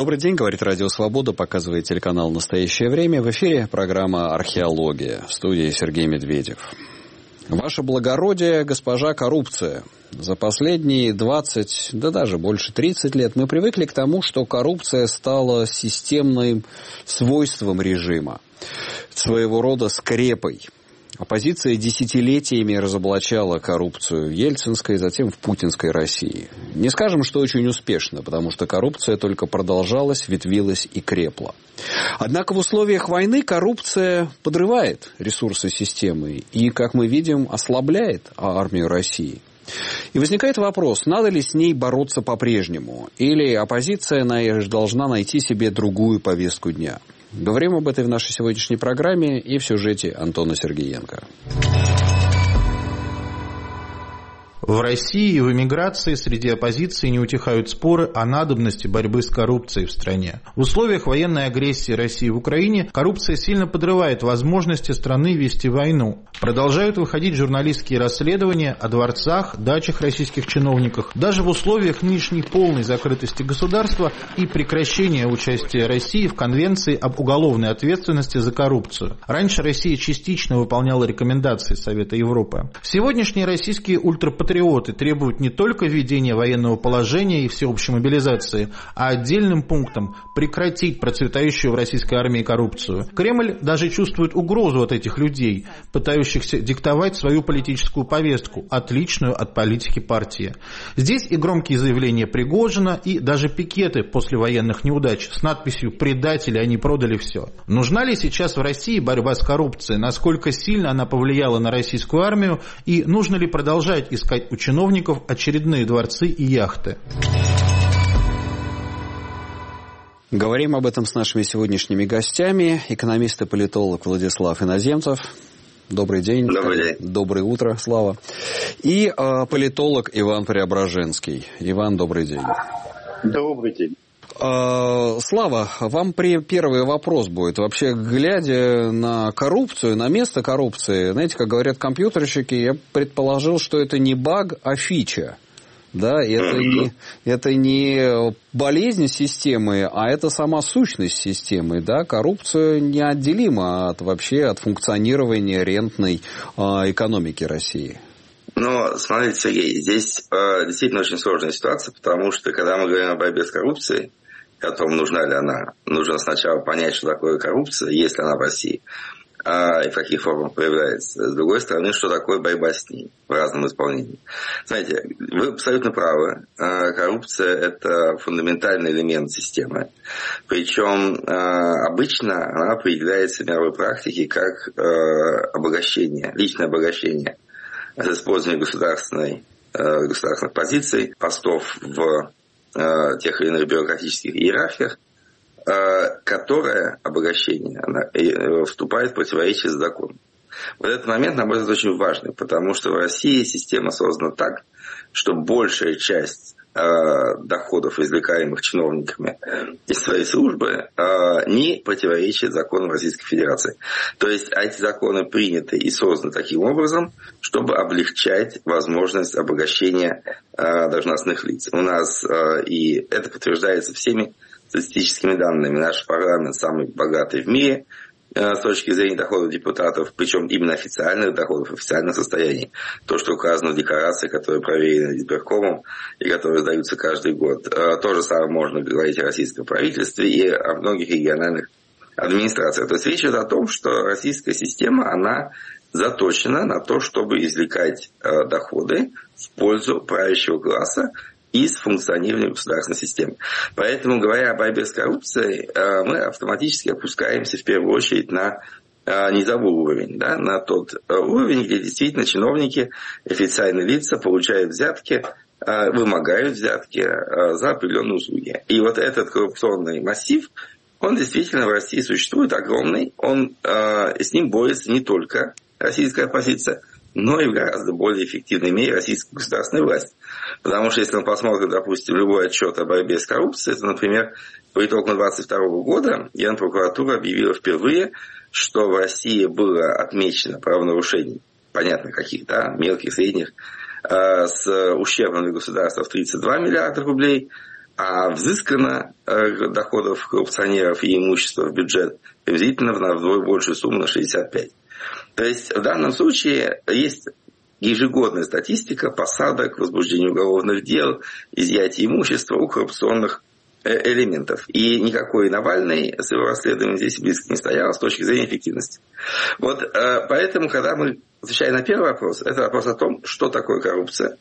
Добрый день, говорит Радио Свобода, показывает телеканал «Настоящее время». В эфире программа «Археология». В студии Сергей Медведев. Ваше благородие, госпожа коррупция. За последние 20, да даже больше 30 лет мы привыкли к тому, что коррупция стала системным свойством режима, своего рода скрепой. Оппозиция десятилетиями разоблачала коррупцию в ельцинской, затем в путинской России. Не скажем, что очень успешно, потому что коррупция только продолжалась, ветвилась и крепла. Однако в условиях войны коррупция подрывает ресурсы системы и, как мы видим, ослабляет армию России. И возникает вопрос, надо ли с ней бороться по-прежнему, или оппозиция должна найти себе другую повестку дня. Говорим об этом в нашей сегодняшней программе и в сюжете Антона Сергеенко. В России и в эмиграции среди оппозиции не утихают споры о надобности борьбы с коррупцией в стране. В условиях военной агрессии России в Украине коррупция сильно подрывает возможности страны вести войну. Продолжают выходить журналистские расследования о дворцах, дачах российских чиновников. Даже в условиях нынешней полной закрытости государства и прекращения участия России в Конвенции об уголовной ответственности за коррупцию. Раньше Россия частично выполняла рекомендации Совета Европы. Сегодняшние российские ультрапатриоты требуют не только введения военного положения и всеобщей мобилизации, а отдельным пунктом прекратить процветающую в российской армии коррупцию. Кремль даже чувствует угрозу от этих людей, пытающихся диктовать свою политическую повестку, отличную от политики партии. Здесь и громкие заявления Пригожина, и даже пикеты после военных неудач с надписью «Предатели, они продали все». Нужна ли сейчас в России борьба с коррупцией? Насколько сильно она повлияла на российскую армию? И нужно ли продолжать искать у чиновников очередные дворцы и яхты? Говорим об этом с нашими сегодняшними гостями. Экономист и политолог Владислав Иноземцев. Добрый день. Добрый день. Доброе утро, Слава. И политолог Иван Преображенский. Иван, добрый день. Добрый день. Слава, вам первый вопрос будет. Вообще, глядя на коррупцию, на место коррупции, знаете, как говорят компьютерщики, я предположил, что это не баг, а фича. Да, это не болезнь системы, а это сама сущность системы. Да? Коррупция неотделима от функционирования рентной экономики России. Но, смотрите, Сергей, здесь действительно очень сложная ситуация, потому что, когда мы говорим о борьбе с коррупцией, о том, нужна ли она, нужно сначала понять, что такое коррупция, есть ли она в России, и в каких формах проявляется. С другой стороны, что такое борьба с ней в разном исполнении. Знаете, вы абсолютно правы. Коррупция – это фундаментальный элемент системы. Причем обычно она определяется в мировой практике как обогащение, личное обогащение с использованием государственных позиций, постов в тех или иных бюрократических иерархиях, которое обогащение вступает в противоречие с законом. Вот этот момент, на мой взгляд, очень важный, потому что в России система создана так, что большая часть доходов, извлекаемых чиновниками из своей службы, не противоречит законам Российской Федерации. То есть эти законы приняты и созданы таким образом, чтобы облегчать возможность обогащения должностных лиц. У нас, и это подтверждается всеми статистическими данными, наш парламент самый богатый в мире с точки зрения доходов депутатов, причем именно официальных доходов, официального состояния. То, что указано в декларации, которые проверены избиркомом и которые сдаются каждый год. То же самое можно говорить о российском правительстве и о многих региональных администрациях. То есть речь идет о том, что российская система, она заточена на то, чтобы извлекать доходы в пользу правящего класса из функционирования государственной системы. Поэтому, говоря о борьбе с коррупцией, мы автоматически опускаемся в первую очередь на низовой уровень, да, на тот уровень, где действительно чиновники, официальные лица получают взятки, вымогают взятки за определенные услуги. И вот этот коррупционный массив, он действительно в России существует, огромный. С ним борется не только российская оппозиция, но и в гораздо более эффективной мере российская государственная власть. Потому что если мы посмотрим, допустим, любой отчет о борьбе с коррупцией, то, например, по итогам 2022 года Генпрокуратура объявила впервые, что в России было отмечено правонарушений, понятно каких, да, мелких, средних, с ущербом для государства в 32 миллиарда рублей, а взыскано доходов коррупционеров и имущества в бюджет приблизительно на вдвое большую сумму, на 65. То есть в данном случае есть ежегодная статистика посадок, возбуждения уголовных дел, изъятия имущества у коррупционных элементов. И никакой Навальный с его расследованием здесь близко не стоял с точки зрения эффективности. Вот поэтому, когда мы отвечаем на первый вопрос, это вопрос о том, что такое коррупция,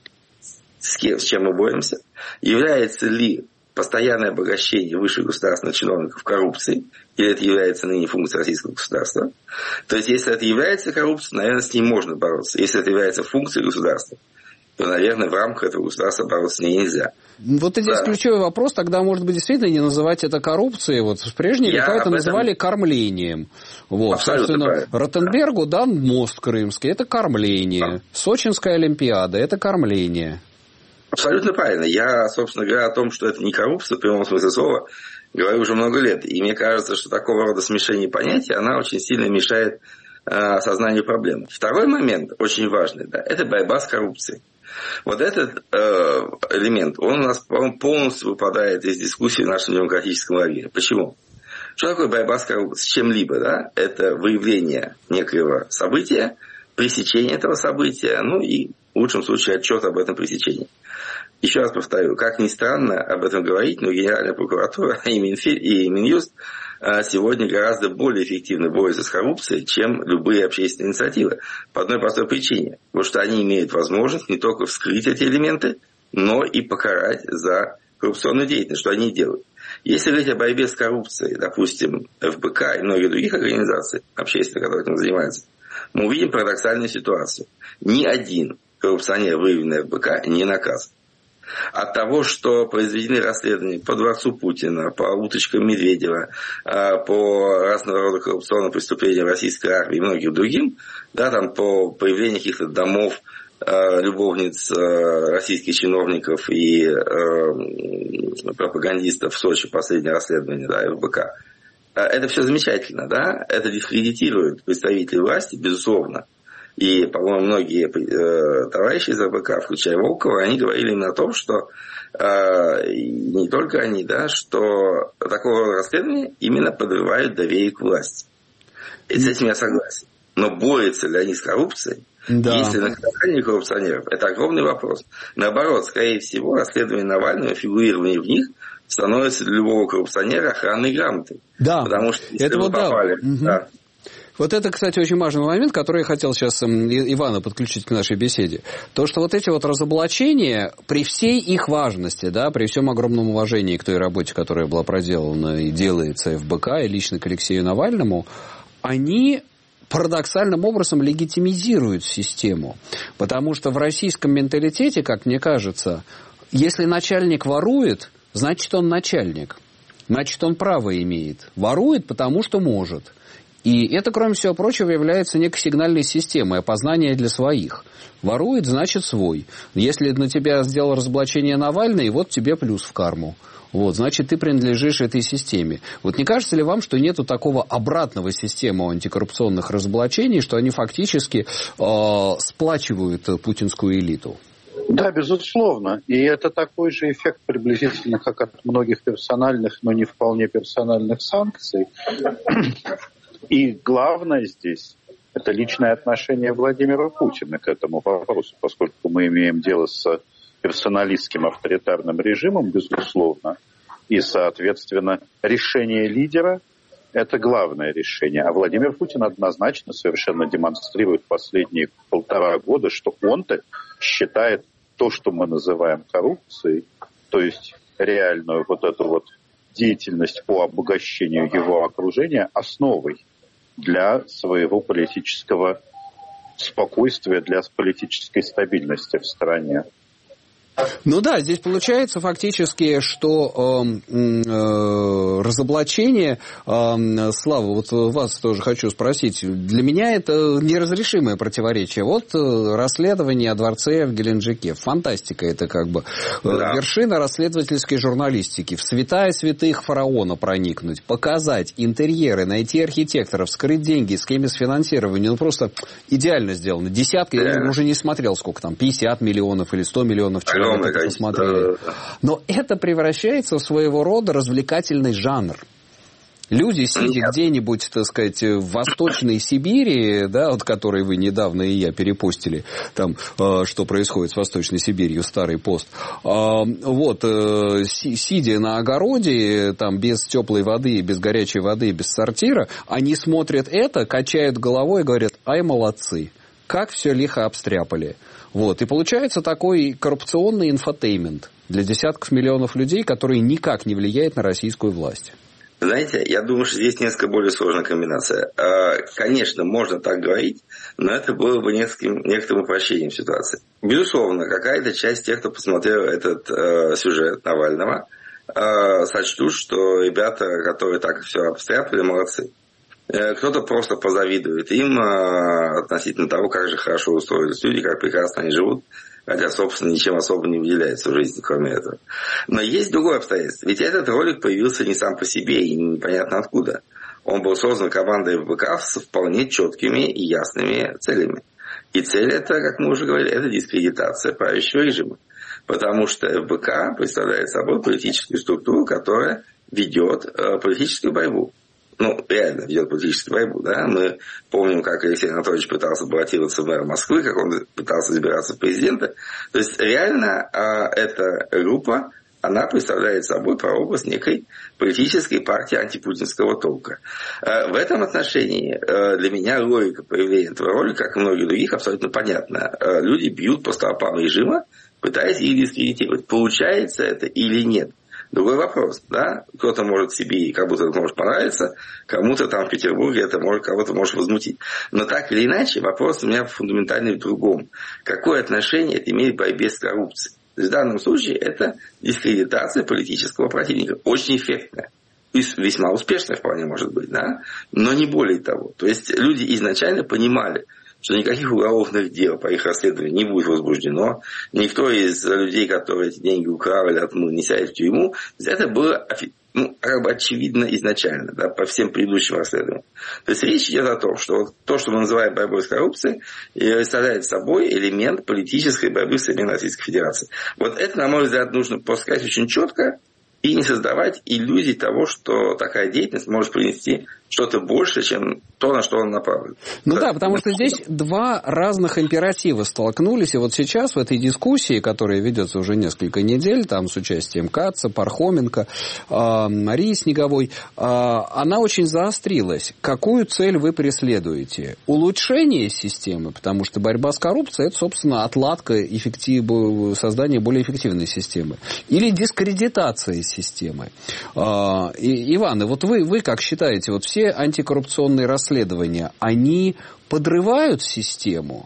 с чем мы боремся, является ли постоянное обогащение высших государственных чиновников коррупцией, или это является ныне функцией российского государства. То есть, если это является коррупцией, наверное, с ней можно бороться. Если это является функцией государства, то, наверное, в рамках этого государства бороться с ней нельзя. Вот здесь ключевой вопрос, тогда, может быть, действительно не называть это коррупцией. Вот в прежние века это называли кормлением. Вот. Собственно, Ротенбергу дан мост крымский, это кормление. Сочинская Олимпиада, это кормление. Абсолютно правильно. Я, собственно говоря, о том, что это не коррупция, в прямом смысле слова, говорю уже много лет. И мне кажется, что такого рода смешение понятий, она очень сильно мешает осознанию проблемы. Второй момент, очень важный, да, это борьба с коррупцией. Вот этот элемент, он у нас, по-моему, полностью выпадает из дискуссии в нашем демократическом лагере. Почему? Что такое борьба с чем-либо? Да? Это выявление некоего события, пресечение этого события, ну и в лучшем случае отчет об этом пресечении. Еще раз повторю, как ни странно об этом говорить, но Генеральная прокуратура и Минюст сегодня гораздо более эффективно борются с коррупцией, чем любые общественные инициативы. По одной простой причине. Потому что они имеют возможность не только вскрыть эти элементы, но и покарать за коррупционную деятельность, что они делают. Если говорить о борьбе с коррупцией, допустим, ФБК и многие других организаций общественных, которые этим занимаются, мы увидим парадоксальную ситуацию. Ни один коррупционер, выявленный ФБК, не наказан. От того, что произведены расследования по дворцу Путина, по уточкам Медведева, по разного рода коррупционным преступлениям российской армии и многим другим, да, там по появлению каких-то домов любовниц российских чиновников и пропагандистов в Сочи, последнее расследование, да, ФБК. Это все замечательно, да, это дискредитирует представителей власти, безусловно. И, по-моему, многие товарищи из РБК, включая Волкова, они говорили именно о том, что не только они, да, что такого расследования именно подрывают доверие к власти. И с этим я согласен. Но борются ли они с коррупцией? Да. Если наказание коррупционеров, это огромный вопрос. Наоборот, скорее всего, расследование Навального, фигурирование в них становится для любого коррупционера охранной грамотой. Да. Потому что если вы попали... Да. Вот это, кстати, очень важный момент, который я хотел сейчас Ивана подключить к нашей беседе. То, что вот эти вот разоблачения, при всей их важности, да, при всем огромном уважении к той работе, которая была проделана и делается ФБК, и лично к Алексею Навальному, они парадоксальным образом легитимизируют систему. Потому что в российском менталитете, как мне кажется, если начальник ворует, значит, он начальник. Значит, он право имеет. Ворует, потому что может. И это, кроме всего прочего, является некой сигнальной системой опознания для своих. Ворует, значит, свой. Если на тебя сделал разоблачение Навальный, вот тебе плюс в карму. Вот, значит, ты принадлежишь этой системе. Вот не кажется ли вам, что нету такого обратного системы антикоррупционных разоблачений, что они фактически сплачивают путинскую элиту? Да, безусловно. И это такой же эффект приблизительно, как от многих персональных, но не вполне персональных санкций. И главное здесь – это личное отношение Владимира Путина к этому вопросу, поскольку мы имеем дело с персоналистским авторитарным режимом, безусловно, и, соответственно, решение лидера – это главное решение. А Владимир Путин однозначно совершенно демонстрирует последние 1,5 года, что он-то считает то, что мы называем коррупцией, то есть реальную вот эту вот деятельность по обогащению его окружения основой для своего политического спокойствия, для политической стабильности в стране. Ну да, здесь получается фактически, что разоблачение, Слава, вот вас тоже хочу спросить, для меня это неразрешимое противоречие. Вот расследование о дворце в Геленджике, фантастика, это как бы вершина расследовательской журналистики, в святая святых фараона проникнуть, показать интерьеры, найти архитекторов, скрыть деньги, схемы с финансированием, ну просто идеально сделано. Десятки, я уже не смотрел, сколько там, 50 миллионов или 100 миллионов человек. посмотрели. Но это превращается в своего рода развлекательный жанр. Люди, сидя где-нибудь, так сказать, в Восточной Сибири, да, вот который вы недавно и я перепостили, там, что происходит с Восточной Сибирью, старый пост, вот, сидя на огороде, там, без теплой воды, без горячей воды, без сортира, они смотрят это, качают головой и говорят: ай, молодцы, как все лихо обстряпали. Вот, и получается такой коррупционный инфотеймент для десятков миллионов людей, который никак не влияет на российскую власть. Знаете, я думаю, что здесь несколько более сложная комбинация. Конечно, можно так говорить, но это было бы некоторым упрощением ситуации. Безусловно, какая-то часть тех, кто посмотрел этот сюжет Навального, сочтут, что ребята, которые так все обстряпали, молодцы. Кто-то просто позавидует им относительно того, как же хорошо устроились люди, как прекрасно они живут. Хотя, собственно, ничем особо не выделяется в жизни, кроме этого. Но есть другое обстоятельство. Ведь этот ролик появился не сам по себе и непонятно откуда. Он был создан командой ФБК с вполне четкими и ясными целями. И цель это, как мы уже говорили, это дискредитация правящего режима. Потому что ФБК представляет собой политическую структуру, которая ведет политическую борьбу. Ну, реально ведет политическую борьбу, да. Мы помним, как Алексей Анатольевич пытался баллотироваться в мэра Москвы, как он пытался избираться в президенты. То есть, реально, эта группа, она представляет собой прообраз некой политической партии антипутинского толка. В этом отношении для меня логика появления этого ролика, как и многих других, абсолютно понятна. Люди бьют по столпам режима, пытаясь их дискредитировать. Получается это или нет? Другой вопрос, да, кто-то может себе, как будто это может понравиться, кому-то там в Петербурге это может, кого-то может возмутить. Но так или иначе, вопрос у меня фундаментальный в другом. Какое отношение это имеет к борьбе с коррупцией? То есть в данном случае это дискредитация политического противника. Очень эффектная. И весьма успешная вполне может быть, да, но не более того. То есть люди изначально понимали, что никаких уголовных дел по их расследованию не будет возбуждено. Никто из людей, которые эти деньги украл или отмыл, не сядет в тюрьму. Это было как бы очевидно изначально, да, по всем предыдущим расследованиям. То есть речь идет о том, что то, что мы называем борьбой с коррупцией, представляет собой элемент политической борьбы в современной Российской Федерации. Вот это, на мой взгляд, нужно просто сказать очень четко и не создавать иллюзий того, что такая деятельность может принести что-то больше, чем то, на что он направлен. Ну да, потому что здесь два разных императива столкнулись. И вот сейчас в этой дискуссии, которая ведется уже несколько недель, там с участием Каца, Пархоменко, Марии Снеговой, она очень заострилась. Какую цель вы преследуете? Улучшение системы, потому что борьба с коррупцией – это, собственно, отладка создания более эффективной системы. Или дискредитация системы. Иван, и вот вы как считаете, вот все антикоррупционные расследования, они подрывают систему?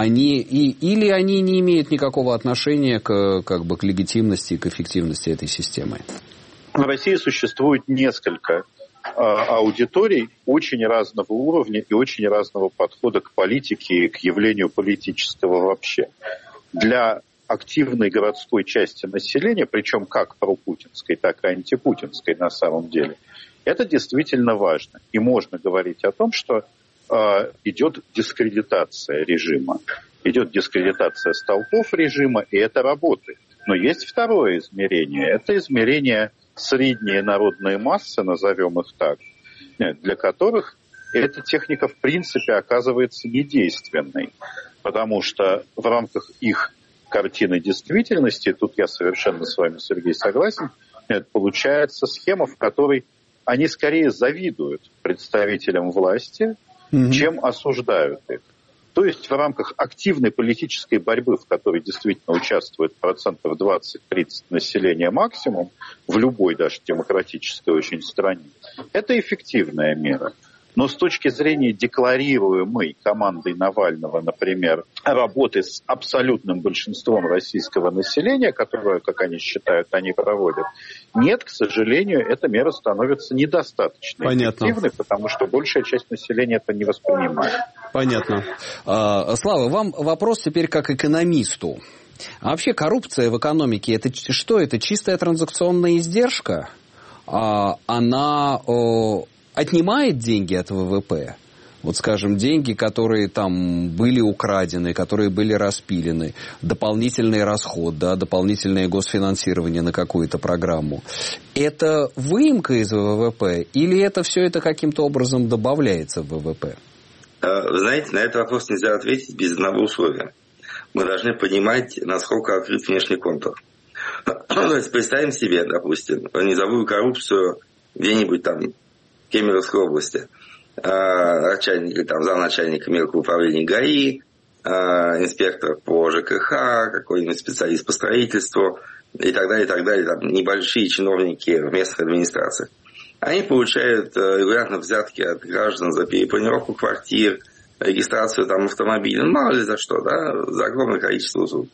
Или они не имеют никакого отношения к легитимности, к эффективности этой системы? В России существует несколько аудиторий очень разного уровня и очень разного подхода к политике и к явлению политического вообще. Для активной городской части населения, причем как пропутинской, так и антипутинской на самом деле, это действительно важно. И можно говорить о том, что идет дискредитация режима. Идет дискредитация столпов режима, и это работает. Но есть второе измерение. Это измерение средние народные массы, назовем их так, для которых эта техника в принципе оказывается недейственной. Потому что в рамках их картины действительности, тут я совершенно с вами, Сергей, согласен, получается схема, в которой они скорее завидуют представителям власти, чем осуждают их. То есть в рамках активной политической борьбы, в которой действительно участвует 20-30% населения максимум, в любой даже демократической очень стране, это эффективная мера. Но с точки зрения декларируемой командой Навального, например, работы с абсолютным большинством российского населения, которое, как они считают, они проводят, нет, к сожалению, эта мера становится недостаточно эффективной, потому что большая часть населения это не воспринимает. Понятно. Слава, вам вопрос теперь как экономисту. А вообще коррупция в экономике, это что? Это чистая транзакционная издержка? Она отнимает деньги от ВВП? Вот, скажем, деньги, которые там были украдены, которые были распилены, дополнительный расход, да, дополнительное госфинансирование на какую-то программу. Это выемка из ВВП или это все это каким-то образом добавляется в ВВП? Вы знаете, на этот вопрос нельзя ответить без одного условия. Мы должны понимать, насколько открыт внешний контур. То есть представим себе, допустим, низовую коррупцию где-нибудь там в Кемеровской области. Начальник или там замначальника мелкого управления ГАИ, инспектор по ЖКХ, какой-нибудь специалист по строительству и так далее, там небольшие чиновники в местных администрациях. Они получают регулярно взятки от граждан за перепланировку квартир, регистрацию там автомобилей, мало ли за что, да, за огромное количество услуг.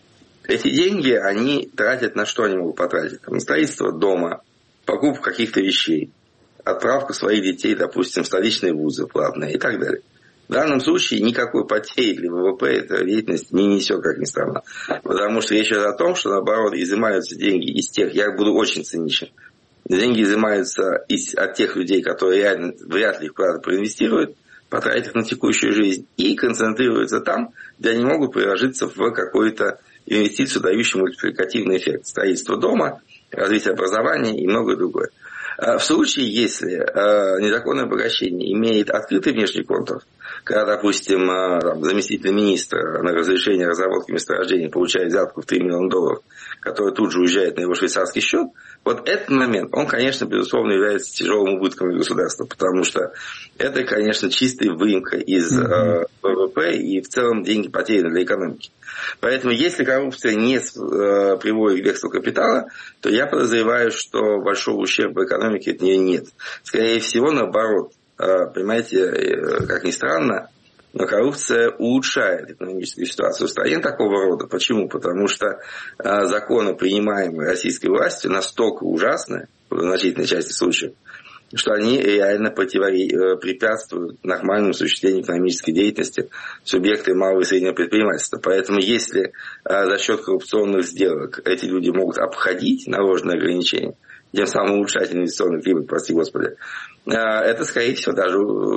Эти деньги они тратят на что они могут потратить? Там, на строительство дома, покупку каких-то вещей, отправку своих детей, допустим, в столичные вузы платные и так далее. В данном случае никакой потери для ВВП эта деятельность не несет, как ни странно. Потому что речь идет о том, что, наоборот, изымаются деньги из тех, я буду очень циничен, деньги изымаются от тех людей, которые реально вряд ли их куда-то проинвестируют, потратят их на текущую жизнь и концентрируются там, где они могут приложиться в какую-то инвестицию, дающую мультипликативный эффект. Строительство дома, развитие образования и многое другое. В случае, если незаконное обогащение имеет открытый внешний контур, когда, допустим, заместитель министра на разрешение разработки месторождения получает взятку в $3 миллиона, который тут же уезжает на его швейцарский счет, вот этот момент, он, конечно, безусловно, является тяжелым убытком для государства, потому что это, конечно, чистая выемка из ВВП и в целом деньги потеряны для экономики. Поэтому, если коррупция не приводит к бегству капитала, то я подозреваю, что большого ущерба экономике от нее нет. Скорее всего, наоборот. Понимаете, как ни странно, но коррупция улучшает экономическую ситуацию в стране такого рода. Почему? Потому что законы, принимаемые российской властью, настолько ужасны, в значительной части случаев, что они реально препятствуют нормальному осуществлению экономической деятельности субъекта малого и среднего предпринимательства. Поэтому если за счет коррупционных сделок эти люди могут обходить наложенные ограничения, тем самым улучшать инвестиционный климат, прости господи, это, скорее всего, даже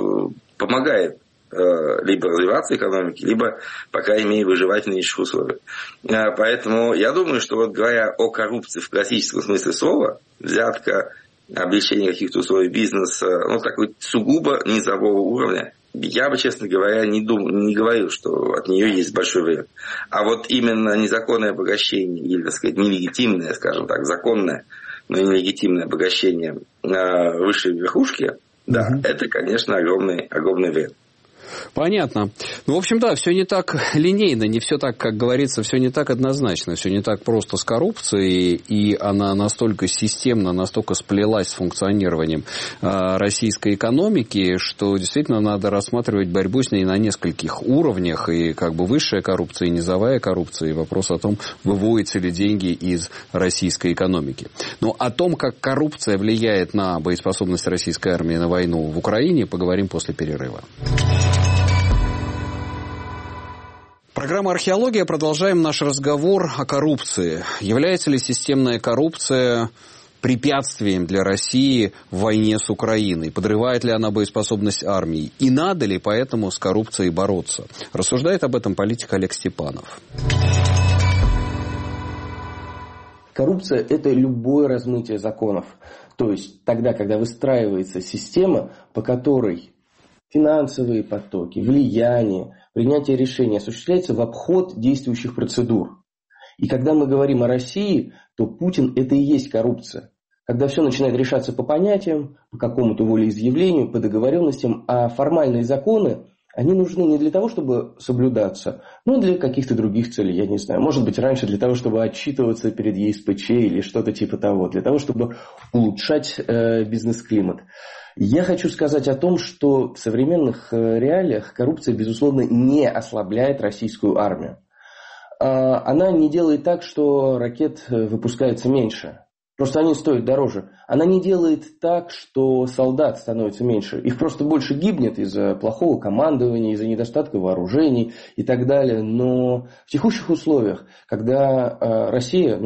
помогает либо развиваться экономике, либо, по крайней мере, выживать в нынешних условиях. Поэтому я думаю, что вот говоря о коррупции в классическом смысле слова, взятка, облегчение каких-то условий бизнеса, такой сугубо низового уровня, я бы, честно говоря, не говорил, что от нее есть большой вред. А вот именно незаконное обогащение, или, так сказать, нелегитимное, скажем так, законное, но нелегитимное обогащение высшей верхушки, да, это, конечно, огромный вред. Понятно. В общем, да, все не так линейно, не все так, как говорится, все не так однозначно, все не так просто с коррупцией, и она настолько системно, настолько сплелась с функционированием российской экономики, что действительно надо рассматривать борьбу с ней на нескольких уровнях, и как бы высшая коррупция, и низовая коррупция, и вопрос о том, выводятся ли деньги из российской экономики. Но о том, как коррупция влияет на боеспособность российской армии на войну в Украине, поговорим после перерыва. Программа «Археология». Продолжаем наш разговор о коррупции. Является ли системная коррупция препятствием для России в войне с Украиной? Подрывает ли она боеспособность армии? И надо ли поэтому с коррупцией бороться? Рассуждает об этом политик Олег Степанов. Коррупция – это любое размытие законов. То есть тогда, когда выстраивается система, по которой финансовые потоки, влияние, принятие решений осуществляется в обход действующих процедур. И когда мы говорим о России, то Путин – это и есть коррупция. Когда все начинает решаться по понятиям, по какому-то волеизъявлению, по договоренностям, а формальные законы, они нужны не для того, чтобы соблюдаться, но для каких-то других целей, я не знаю. Может быть, раньше для того, чтобы отчитываться перед ЕСПЧ или что-то типа того, для того, чтобы улучшать бизнес-климат. Я хочу сказать о том, что в современных реалиях коррупция, безусловно, не ослабляет российскую армию. Она не делает так, что ракет выпускается меньше. Просто они стоят дороже. Она не делает так, что солдат становится меньше. Их просто больше гибнет из-за плохого командования, из-за недостатка вооружений и так далее. Но в текущих условиях, когда Россия,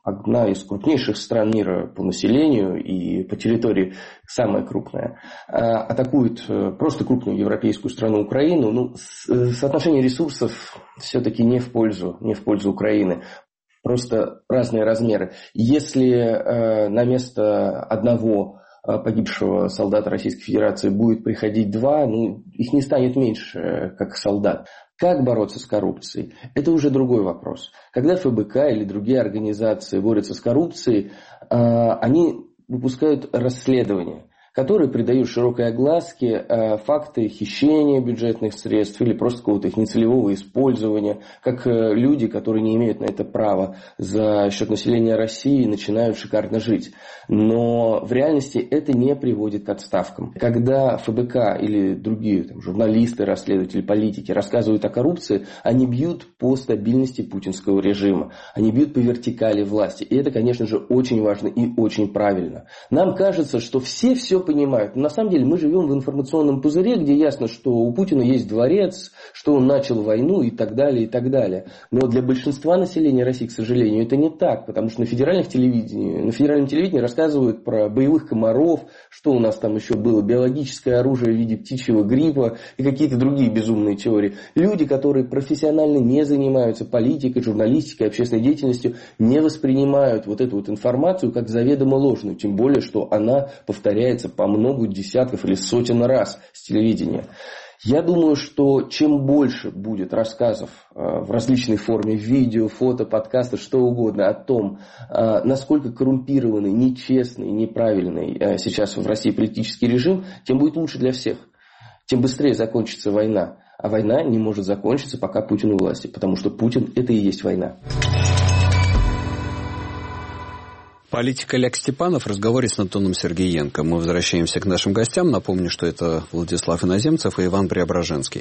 одна из крупнейших стран мира по населению и по территории самая крупная, атакует просто крупную европейскую страну Украину, соотношение ресурсов все-таки не в пользу Украины. Просто разные размеры. Если на место одного погибшего солдата Российской Федерации будет приходить 2, их не станет меньше, как солдат. Как бороться с коррупцией? Это уже другой вопрос. Когда ФБК или другие организации борются с коррупцией, они выпускают расследования, которые придают широкой огласке факты хищения бюджетных средств или просто какого-то их нецелевого использования, как люди, которые не имеют на это права, за счет населения России начинают шикарно жить. Но в реальности это не приводит к отставкам. Когда ФБК или другие журналисты, расследователи, политики рассказывают о коррупции, они бьют по стабильности путинского режима, они бьют по вертикали власти. И это, конечно же, очень важно и очень правильно. Нам кажется, что все понимают. Но на самом деле мы живем в информационном пузыре, где ясно, что у Путина есть дворец, что он начал войну и так далее, и так далее. Но для большинства населения России, к сожалению, это не так, потому что на федеральном телевидении рассказывают про боевых комаров, что у нас там еще было, биологическое оружие в виде птичьего гриппа и какие-то другие безумные теории. Люди, которые профессионально не занимаются политикой, журналистикой, общественной деятельностью, не воспринимают вот эту вот информацию как заведомо ложную, тем более, что она повторяется по много десятков или сотен раз с телевидения. Я думаю, что чем больше будет рассказов в различной форме, видео, фото, подкасты, что угодно, о том, насколько коррумпированный, нечестный, неправильный сейчас в России политический режим, тем будет лучше для всех. Тем быстрее закончится война. А война не может закончиться, пока Путин у власти, потому что Путин – это и есть война. Политик Олег Степанов в разговоре с Антоном Сергеенко. Мы возвращаемся к нашим гостям. Напомню, что это Владислав Иноземцев и Иван Преображенский.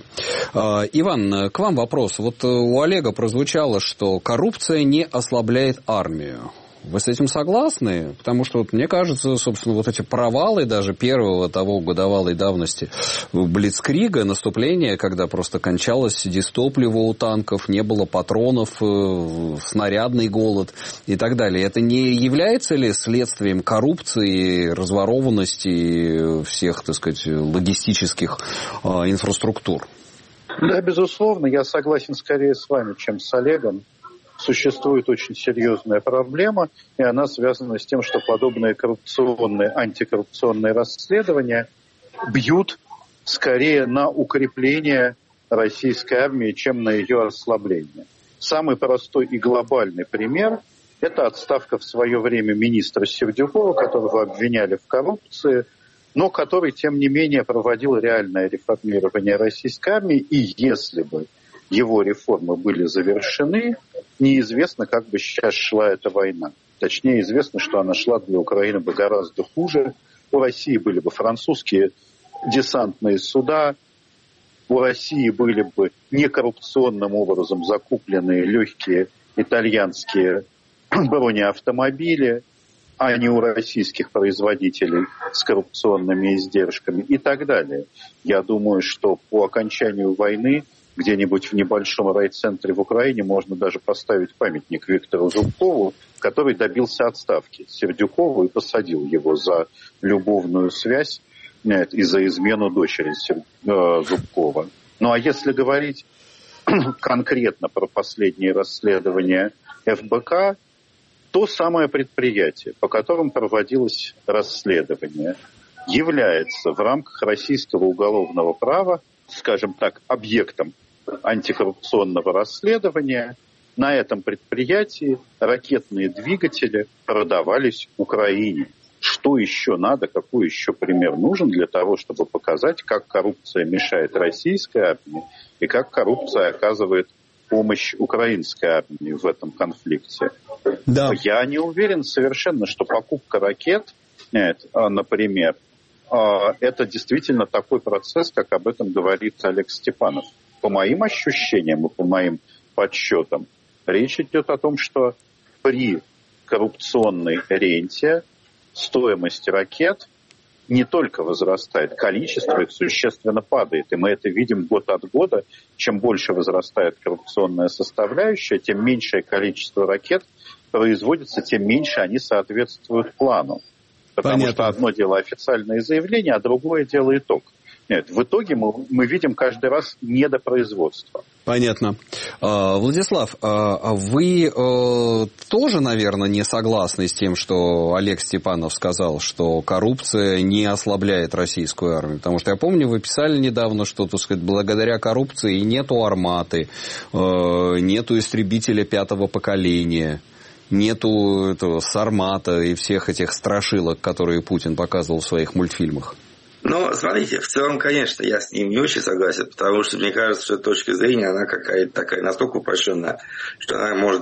Иван, к вам вопрос. Вот у Олега прозвучало, что коррупция не ослабляет армию. Вы с этим согласны? Потому что, мне кажется, собственно, вот эти провалы даже первого того годовалой давности Блицкрига, наступления, когда просто кончалось дистопливо у танков, не было патронов, снарядный голод и так далее. Это не является ли следствием коррупции, разворованности всех, так сказать, логистических инфраструктур? Да, безусловно, я согласен скорее с вами, чем с Олегом. Существует очень серьезная проблема, и она связана с тем, что подобные коррупционные, антикоррупционные расследования бьют скорее на укрепление российской армии, чем на ее ослабление. Самый простой и глобальный пример – это отставка в свое время министра Сердюкова, которого обвиняли в коррупции, но который, тем не менее, проводил реальное реформирование российской армии, и если бы его реформы были завершены, неизвестно, как бы сейчас шла эта война. Точнее, известно, что она шла для Украины бы гораздо хуже. У России были бы французские десантные суда, у России были бы некоррупционным образом закупленные легкие итальянские бронеавтомобили, а не у российских производителей с коррупционными издержками и так далее. Я думаю, что по окончанию войны где-нибудь в небольшом райцентре в Украине можно даже поставить памятник Виктору Зубкову, который добился отставки Сердюкову и посадил его за любовную связь и за измену дочери Зубкова. Ну а если говорить конкретно про последние расследования ФБК, то самое предприятие, по которому проводилось расследование, является в рамках российского уголовного права, скажем так, объектом антикоррупционного расследования. На этом предприятии ракетные двигатели продавались Украине. Что еще надо, какой еще пример нужен для того, чтобы показать, как коррупция мешает российской армии и как коррупция оказывает помощь украинской армии в этом конфликте? Да. Я не уверен совершенно, что покупка ракет, например, это действительно такой процесс, как об этом говорит Олег Степанов. По моим ощущениям и по моим подсчетам, речь идет о том, что при коррупционной ренте стоимость ракет не только возрастает, количество их существенно падает. И мы это видим год от года. Чем больше возрастает коррупционная составляющая, тем меньшее количество ракет производятся, тем меньше они соответствуют плану. Потому Понятно. что одно дело официальное заявление, а другое дело итог. Нет, в итоге мы видим каждый раз недопроизводство. Понятно. Владислав, вы тоже, наверное, не согласны с тем, что Олег Степанов сказал, что коррупция не ослабляет российскую армию? Потому что я помню, вы писали недавно, что, так сказать, благодаря коррупции нету «Арматы», нету истребителя 5-го поколения, нету этого «Сармата» и всех этих страшилок, которые Путин показывал в своих мультфильмах. Ну, смотрите, в целом, конечно, я с ним не очень согласен, потому что мне кажется, что точка зрения, она какая-то такая настолько упрощенная, что она может,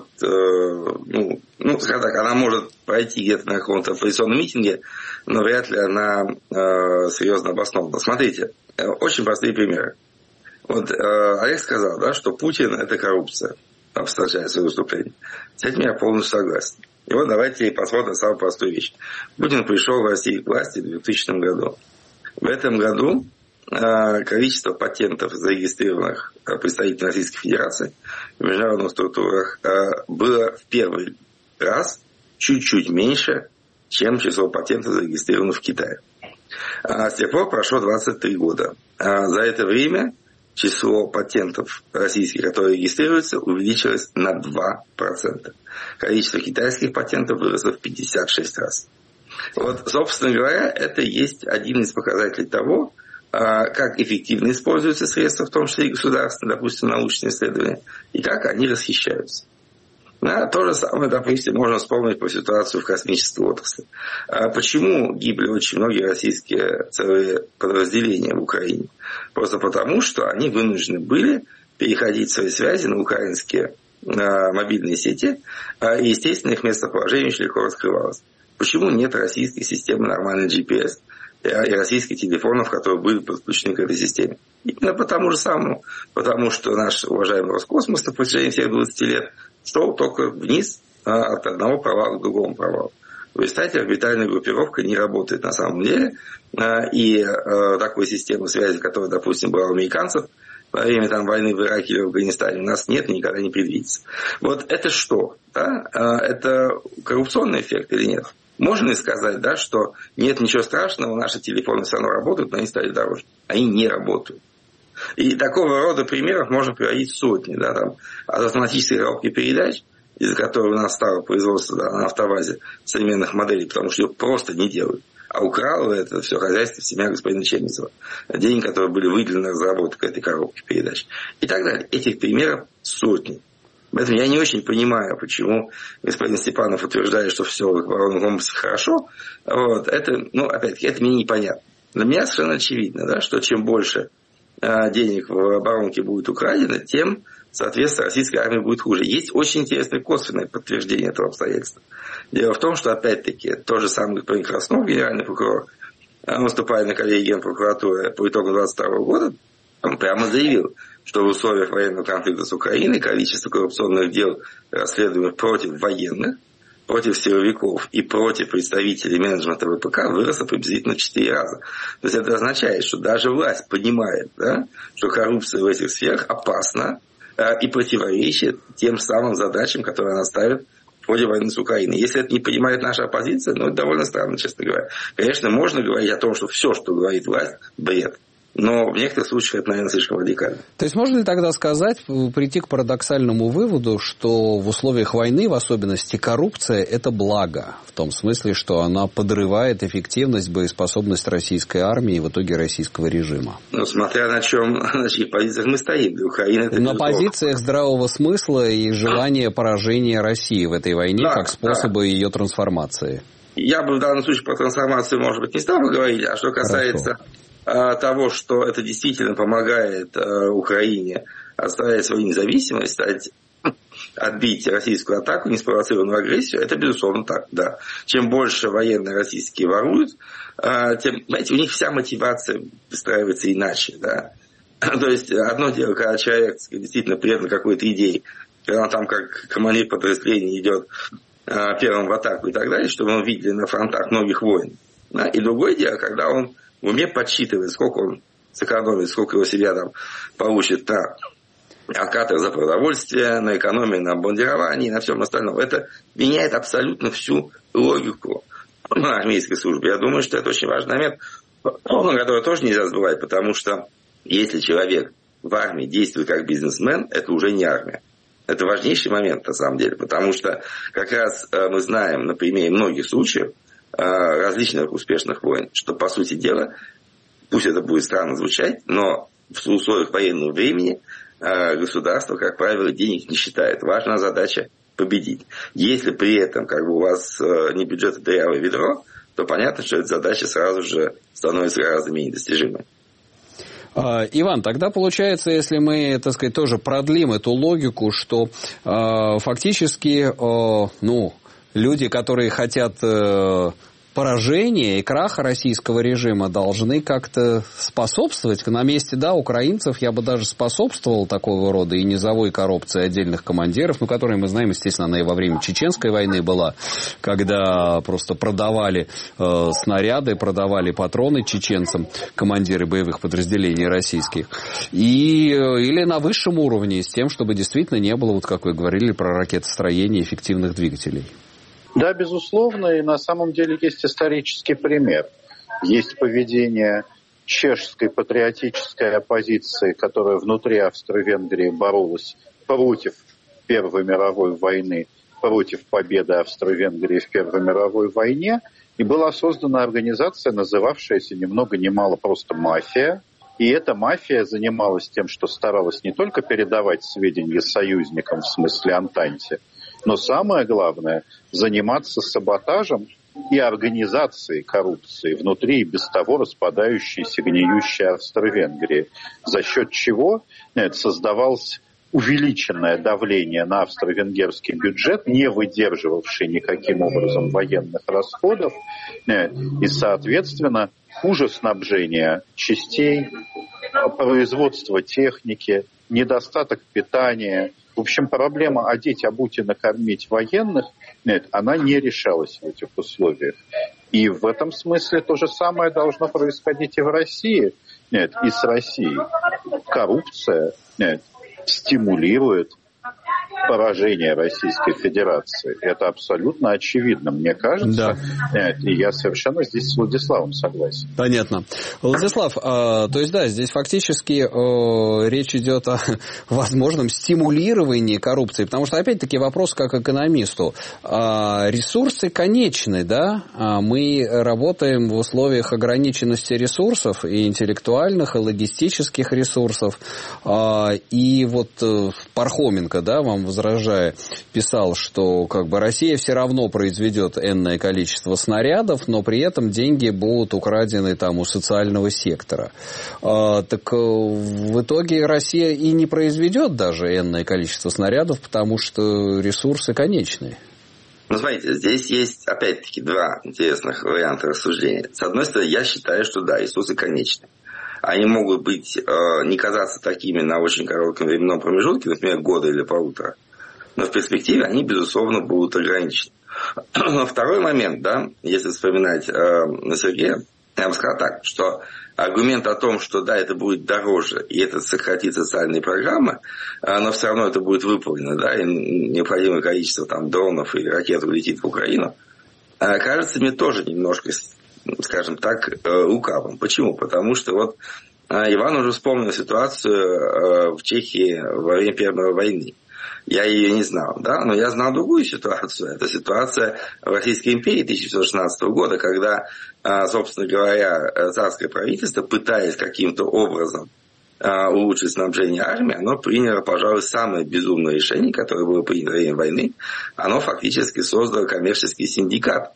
скажем так, она может пройти где-то на каком-то оппозиционном митинге, но вряд ли она серьезно обоснована. Смотрите, очень простые примеры. Вот Олег сказал, да, что Путин – это коррупция, обозначая свое выступление. С этим я полностью согласен. И вот давайте посмотрим на самую простую вещь. Путин пришел в Россию к власти в 2000 году. В этом году количество патентов, зарегистрированных представителями Российской Федерации в международных структурах, было в первый раз чуть-чуть меньше, чем число патентов, зарегистрированных в Китае. С тех пор прошло 23 года. За это время число патентов российских, которые регистрируются, увеличилось на 2%. Количество китайских патентов выросло в 56 раз. Вот, собственно говоря, это и есть один из показателей того, как эффективно используются средства, в том числе и государственные, допустим, научные исследования, и как они расхищаются. То же самое, допустим, можно вспомнить по ситуацию в космической отрасли. Почему гибли очень многие российские целые подразделения в Украине? Просто потому, что они вынуждены были переходить свои связи на украинские мобильные сети, и, естественно, их местоположение очень легко раскрывалось. Почему нет российской системы нормальной GPS и российских телефонов, которые были подключены к этой системе? Именно потому же самому. Потому что наш уважаемый Роскосмос на протяжении всех 20 лет шел только вниз от одного провала к другому провалу. В результате орбитальная группировка не работает на самом деле. И такой системы связи, которая, допустим, была у американцев во время войны в Ираке или в Афганистане, у нас нет и никогда не предвидится. Вот это что? Да? Это коррупционный эффект или нет? Можно ли сказать, да, что нет ничего страшного, наши телефоны все равно работают, но они стали дороже. Они не работают. И такого рода примеров можно приводить в сотни. Да, там, от автоматической коробки передач, из-за которой у нас стало производство на автовазе современных моделей, потому что ее просто не делают. А украло это все хозяйство семья господина Чернецова. Деньги, которые были выделены на разработку этой коробки передач. И так далее. Этих примеров сотни. Поэтому я не очень понимаю, почему господин Степанов утверждает, что все в оборонном комплексе хорошо. Вот. Это, опять-таки, это мне непонятно. Для меня совершенно очевидно, да, что чем больше денег в оборонке будет украдено, тем, соответственно, российской армии будет хуже. Есть очень интересное косвенное подтверждение этого обстоятельства. Дело в том, что, опять-таки, тот же самый господин Краснов, генеральный прокурор, выступая на коллегии Генпрокуратуры по итогам 2022 года, он прямо заявил, что в условиях военного конфликта с Украиной количество коррупционных дел, расследуемых против военных, против силовиков и против представителей менеджмента ВПК выросло приблизительно в 4 раза. То есть это означает, что даже власть понимает, да, что коррупция в этих сферах опасна и противоречит тем самым задачам, которые она ставит в ходе войны с Украиной. Если это не понимает наша оппозиция, это довольно странно, честно говоря. Конечно, можно говорить о том, что все, что говорит власть, бред. Но в некоторых случаях это, наверное, слишком радикально. То есть можно ли тогда сказать, прийти к парадоксальному выводу, что в условиях войны, в особенности, коррупция – это благо? В том смысле, что она подрывает эффективность, боеспособность российской армии и в итоге российского режима? Смотря на чьих позициях мы стоим. Для Украины это на позициях здравого смысла и желания поражения России в этой войне, как способа ее трансформации. Я бы в данном случае про трансформацию, может быть, не стал бы говорить, а что касается того, что это действительно помогает Украине отстоять свою независимость, отбить российскую атаку, неспровоцированную агрессию, это безусловно так, да. Чем больше военные российские воруют, тем, знаете, у них вся мотивация выстраивается иначе, да. То есть одно дело, когда человек действительно предан какой-то идее, когда он там как командир подразделения идет первым в атаку и так далее, что мы видели на фронтах многих войн. Да? И другое дело, когда он в уме подсчитывает, сколько он сэкономит, сколько его себя там получит на откаты за продовольствие, на экономию, на бомбардирование и на всем остальном. Это меняет абсолютно всю логику армейской службы. Я думаю, что это очень важный момент, который тоже нельзя забывать, потому что если человек в армии действует как бизнесмен, это уже не армия. Это важнейший момент, на самом деле, потому что как раз мы знаем на примере многих случаев различных успешных войн, что, по сути дела, пусть это будет странно звучать, но в условиях военного времени государство, как правило, денег не считает. Важна задача победить. Если при этом у вас не бюджет, а дырявое ведро, то понятно, что эта задача сразу же становится гораздо менее достижимой. Иван, тогда получается, если мы, так сказать, тоже продлим эту логику, что фактически люди, которые хотят поражения и краха российского режима, должны как-то способствовать. На месте, украинцев я бы даже способствовал такого рода и низовой коррупции отдельных командиров, которые мы знаем, естественно, она и во время Чеченской войны была, когда просто продавали снаряды, продавали патроны чеченцам, командиры боевых подразделений российских. Или на высшем уровне, с тем, чтобы действительно не было, как вы говорили, про ракетостроение эффективных двигателей. Да, безусловно, и на самом деле есть исторический пример. Есть поведение чешской патриотической оппозиции, которая внутри Австро-Венгрии боролась против Первой мировой войны, против победы Австро-Венгрии в Первой мировой войне, и была создана организация, называвшаяся ни много ни мало просто «Мафия». И эта мафия занималась тем, что старалась не только передавать сведения союзникам, в смысле Антанте, но самое главное – заниматься саботажем и организацией коррупции внутри и без того распадающейся, гниющей Австро-Венгрии, за счет чего создавалось увеличенное давление на австро-венгерский бюджет, не выдерживавший никаким образом военных расходов, и, соответственно, хуже снабжения частей, производство техники, недостаток питания. В общем, проблема одеть, обуть и накормить военных, она не решалась в этих условиях. И в этом смысле то же самое должно происходить и в России, и с Россией. Коррупция стимулирует поражение Российской Федерации. Это абсолютно очевидно, мне кажется. Да. И я совершенно здесь с Владиславом согласен. Понятно. Владислав, то есть, здесь фактически речь идет о возможном стимулировании коррупции, потому что, опять-таки, вопрос как экономисту. Ресурсы конечны, мы работаем в условиях ограниченности ресурсов, и интеллектуальных, и логистических ресурсов, и Пархоменко, вам возражая, писал, что Россия все равно произведет энное количество снарядов, но при этом деньги будут украдены у социального сектора. Так в итоге Россия и не произведет даже энное количество снарядов, потому что ресурсы конечны. Смотрите, здесь есть, опять-таки, два интересных варианта рассуждения. С одной стороны, я считаю, что ресурсы конечны. Они могут быть, не казаться такими на очень коротком временном промежутке, например, года или полутора, но в перспективе они, безусловно, будут ограничены. Но второй момент, если вспоминать Сергея, я бы сказал так, что аргумент о том, что это будет дороже, и это сократит социальные программы, но все равно это будет выполнено, и необходимое количество дронов и ракет улетит в Украину, кажется мне тоже немножко, скажем так, лукавым. Почему? Потому что Иван уже вспомнил ситуацию в Чехии во время Первой войны. Я ее не знал, но я знал другую ситуацию. Это ситуация в Российской империи 1916 года, когда, собственно говоря, царское правительство, пытаясь каким-то образом улучшить снабжение армии, оно приняло, пожалуй, самое безумное решение, которое было принято во время войны. Оно фактически создало коммерческий синдикат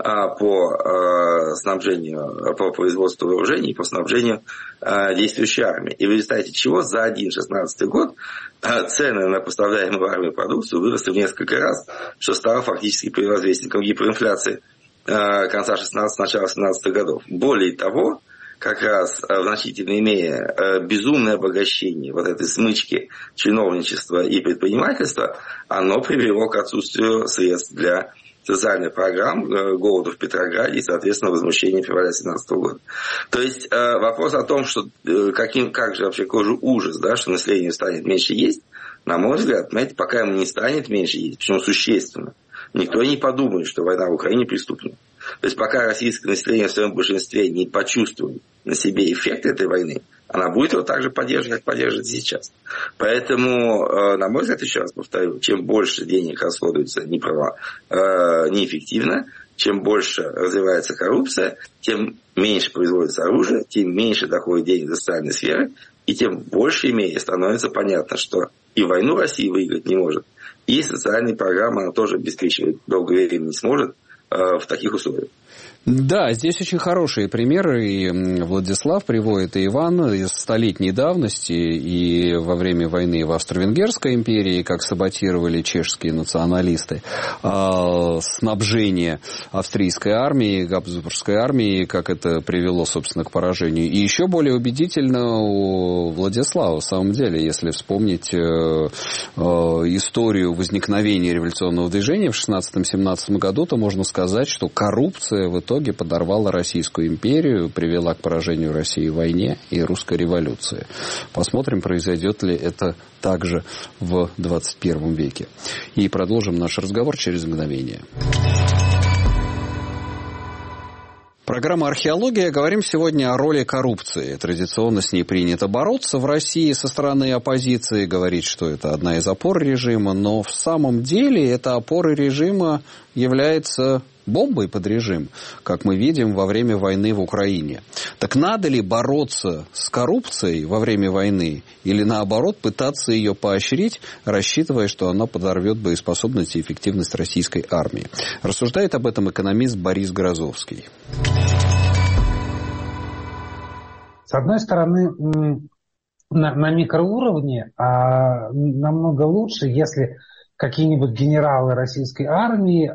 по снабжению, по производству вооружений, по снабжению действующей армии. И в результате чего за один 16 год цены на поставляемую в армию продукцию выросли в несколько раз, что стало фактически предвозвестником гиперинфляции конца 16 начала 17 годов. Более того, как раз в значительной мере безумное обогащение этой смычки чиновничества и предпринимательства, оно привело к отсутствию средств для социальных программ, голода в Петрограде и, соответственно, возмущения февраля 2017 года. То есть вопрос о том, что как же вообще какой же ужас, да, что население станет меньше есть, на мой взгляд, понимаете, пока ему не станет меньше есть, причем существенно, никто не подумает, что война в Украине преступна. То есть пока российское население в своем большинстве не почувствует на себе эффект этой войны, она будет его так же поддерживать, как поддерживает сейчас. Поэтому, на мой взгляд, еще раз повторю, чем больше денег расходуется неэффективно, чем больше развивается коррупция, тем меньше производится оружие, тем меньше доходит денег до социальной сферы, и тем больше и менее становится понятно, что и войну Россия выиграть не может, и социальные программы она тоже обеспечивать долгое время не сможет в таких условиях. Да, здесь очень хорошие примеры, и Владислав приводит, и Иван из столетней давности, и во время войны в Австро-Венгерской империи, как саботировали чешские националисты снабжение австрийской армии, габсбургской армии, как это привело, собственно, к поражению. И еще более убедительно у Владислава, в самом деле, если вспомнить историю возникновения революционного движения в 16-17 году, то можно сказать, что коррупция в итоге подорвала Российскую империю, привела к поражению России в войне и русской революции. Посмотрим, произойдет ли это также в 21 веке. И продолжим наш разговор через мгновение. Программа «Археология». Говорим сегодня о роли коррупции. Традиционно с ней принято бороться в России со стороны оппозиции, говорить, что это одна из опор режима, но в самом деле эта опора режима является бомбой под режим, как мы видим во время войны в Украине. Так надо ли бороться с коррупцией во время войны или, наоборот, пытаться ее поощрить, рассчитывая, что она подорвет боеспособность и эффективность российской армии? Рассуждает об этом экономист Борис Грозовский. С одной стороны, на микроуровне намного лучше, если какие-нибудь генералы российской армии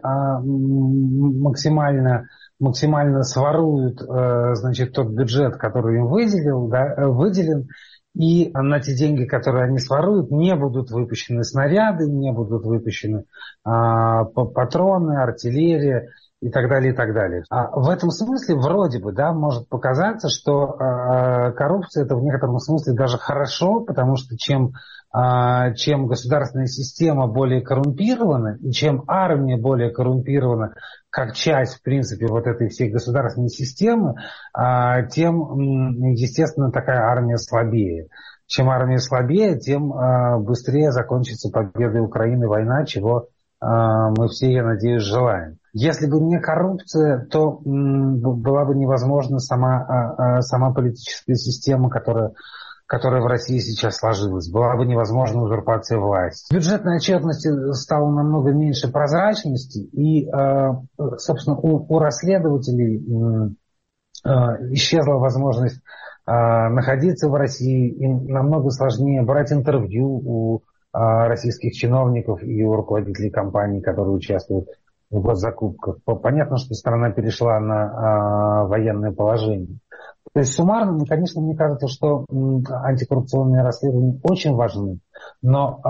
максимально своруют, значит, тот бюджет, который им выделен, и на те деньги, которые они своруют, не будут выпущены снаряды, не будут выпущены патроны, артиллерия и так далее, и так далее. В этом смысле вроде бы, да, может показаться, что коррупция это в некотором смысле даже хорошо, потому что чем государственная система более коррумпирована, и чем армия более коррумпирована, как часть, в принципе, вот этой всей государственной системы, тем, естественно, такая армия слабее. Чем армия слабее, тем быстрее закончится победой Украины война, чего мы все, я надеюсь, желаем. Если бы не коррупция, то была бы невозможна сама политическая система, которая в России сейчас сложилась. Была бы невозможна узурпация власти. В бюджетной отчетности стало намного меньше прозрачности, и, собственно, у расследователей исчезла возможность находиться в России. Им намного сложнее брать интервью у российских чиновников и у руководителей компаний, которые участвуют в госзакупках. Понятно, что страна перешла на военное положение. То есть суммарно, конечно, мне кажется, что антикоррупционные расследования очень важны, но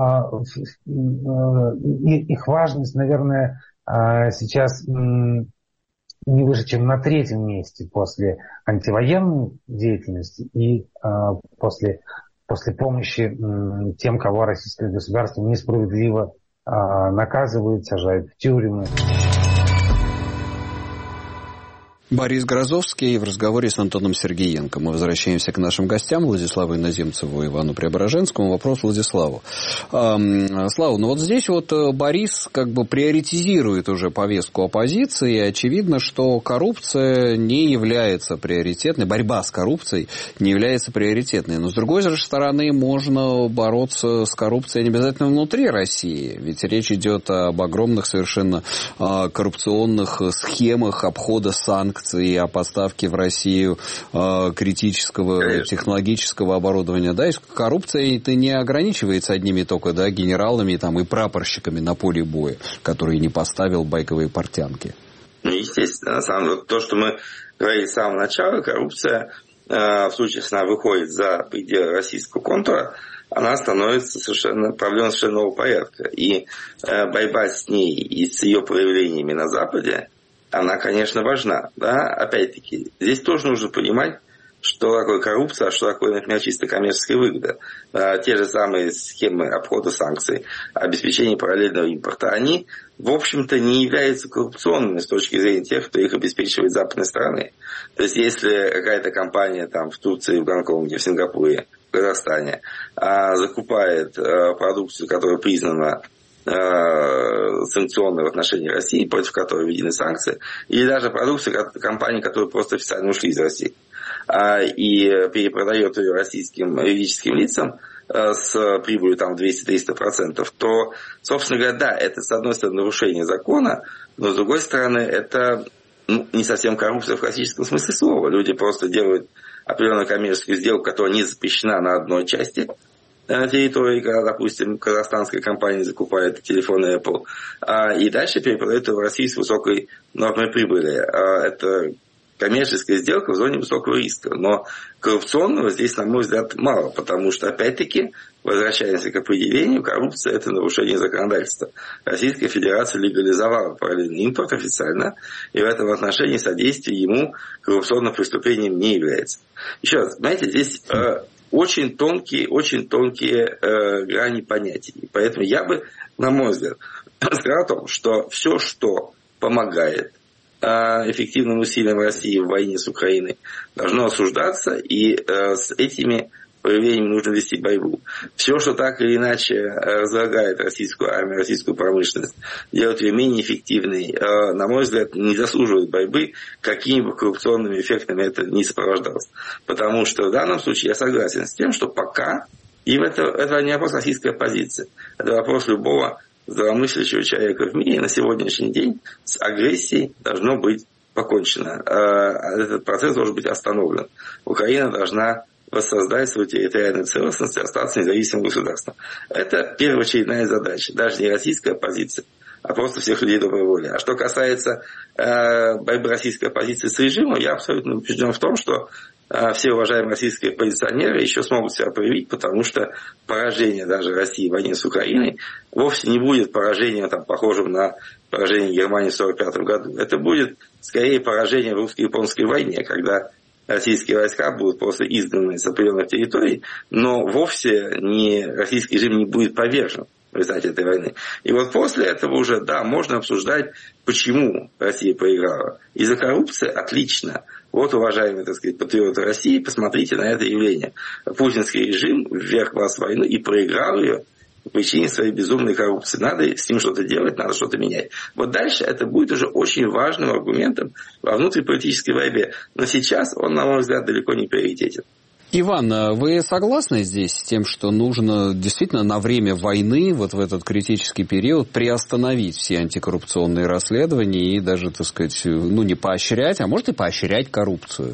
их важность, наверное, сейчас не выше, чем на третьем месте после антивоенной деятельности и после помощи тем, кого российское государство несправедливо наказывает, сажает в тюрьму. Борис Грозовский в разговоре с Антоном Сергеенко. Мы возвращаемся к нашим гостям, Владиславу Иноземцеву и Ивану Преображенскому. Вопрос Владиславу. Слава, ну вот здесь вот Борис как бы приоритизирует уже повестку оппозиции, и очевидно, что коррупция не является приоритетной, борьба с коррупцией не является приоритетной. Но с другой же стороны, можно бороться с коррупцией не обязательно внутри России, ведь речь идет об огромных совершенно коррупционных схемах обхода санкций, и о поставке в Россию критического технологического оборудования. Да, и коррупция это не ограничивается одними только генералами там, и прапорщиками на поле боя, которые не поставил байковые портянки. Ну, естественно, на самом деле, то, что мы говорили с самого начала, коррупция в случае, если она выходит за пределы российского контура, она становится проблемой совершенно нового порядка. И борьба с ней и с ее проявлениями на Западе, она, конечно, важна. Да? Опять-таки, здесь тоже нужно понимать, что такое коррупция, а что такое, например, чисто коммерческая выгода. Те же самые схемы обхода санкций, обеспечения параллельного импорта, они, в общем-то, не являются коррупционными с точки зрения тех, кто их обеспечивает с западной стороны. То есть, если какая-то компания там, в Турции, в Гонконге, в Сингапуре, в Казахстане закупает продукцию, которая признана санкционной в отношении России, против которой введены санкции, или даже продукцию компаний, которые просто официально ушли из России, и перепродает ее российским юридическим лицам с прибылью там 200-300%, то, собственно говоря, да, это, с одной стороны, нарушение закона, но, с другой стороны, это не совсем коррупция в классическом смысле слова. Люди просто делают определенную коммерческую сделку, которая не запрещена на одной части территории, когда, допустим, казахстанская компания закупает телефоны Apple, и дальше перепродает ее в Россию с высокой нормой прибыли. Это коммерческая сделка в зоне высокого риска. Но коррупционного здесь, на мой взгляд, мало, потому что, опять-таки, возвращаемся к определению, коррупция – это нарушение законодательства. Российская Федерация легализовала параллельный импорт официально, и в этом отношении содействие ему коррупционным преступлением не является. Еще раз, знаете, здесь очень тонкие грани понятий. Поэтому я бы, на мой взгляд, сказал о том, что все, что помогает эффективным усилиям России в войне с Украиной, должно осуждаться, и с этими проявлениями нужно вести борьбу. Все, что так или иначе разлагает российскую армию, российскую промышленность, делает ее менее эффективной, на мой взгляд, не заслуживает борьбы, какими бы коррупционными эффектами это не сопровождалось. Потому что в данном случае я согласен с тем, что пока, и это не вопрос российской оппозиции, это вопрос любого здравомыслящего человека в мире, на сегодняшний день с агрессией должно быть покончено. Этот процесс должен быть остановлен. Украина должна воссоздать свою территориальную целостность и остаться независимым государством. Это первоочередная задача. Даже не российская оппозиция, а просто всех людей доброй воли. А что касается борьбы российской оппозиции с режимом, я абсолютно убежден в том, что все уважаемые российские оппозиционеры еще смогут себя проявить, потому что поражение даже России в войне с Украиной вовсе не будет поражением, там, похожим на поражение Германии в 1945 году. Это будет скорее поражение в русско-японской войне, когда российские войска будут просто изгнаны с определенных территорий, но вовсе российский режим не будет повержен в результате этой войны. И вот после этого уже, да, можно обсуждать, почему Россия проиграла. Из-за коррупции отлично. Вот, уважаемые, так сказать, патриоты России, посмотрите на это явление. Путинский режим вверг вас в войну и проиграл ее по причине своей безумной коррупции. Надо с ним что-то делать, надо что-то менять. Вот дальше это будет уже очень важным аргументом во внутриполитической борьбе. Но сейчас он, на мой взгляд, далеко не приоритетен. Иван, вы согласны здесь с тем, что нужно действительно на время войны, вот в этот критический период, приостановить все антикоррупционные расследования и даже, так сказать, не поощрять, а может и поощрять коррупцию?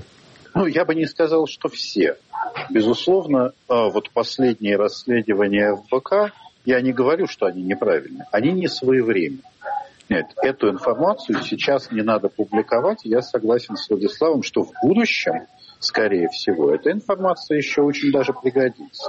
Я бы не сказал, что все. Безусловно, вот последние расследования в ВК, я не говорю, что они неправильные, они не своевременны. Нет, эту информацию сейчас не надо публиковать. Я согласен с Владиславом, что в будущем, скорее всего, эта информация еще очень даже пригодится.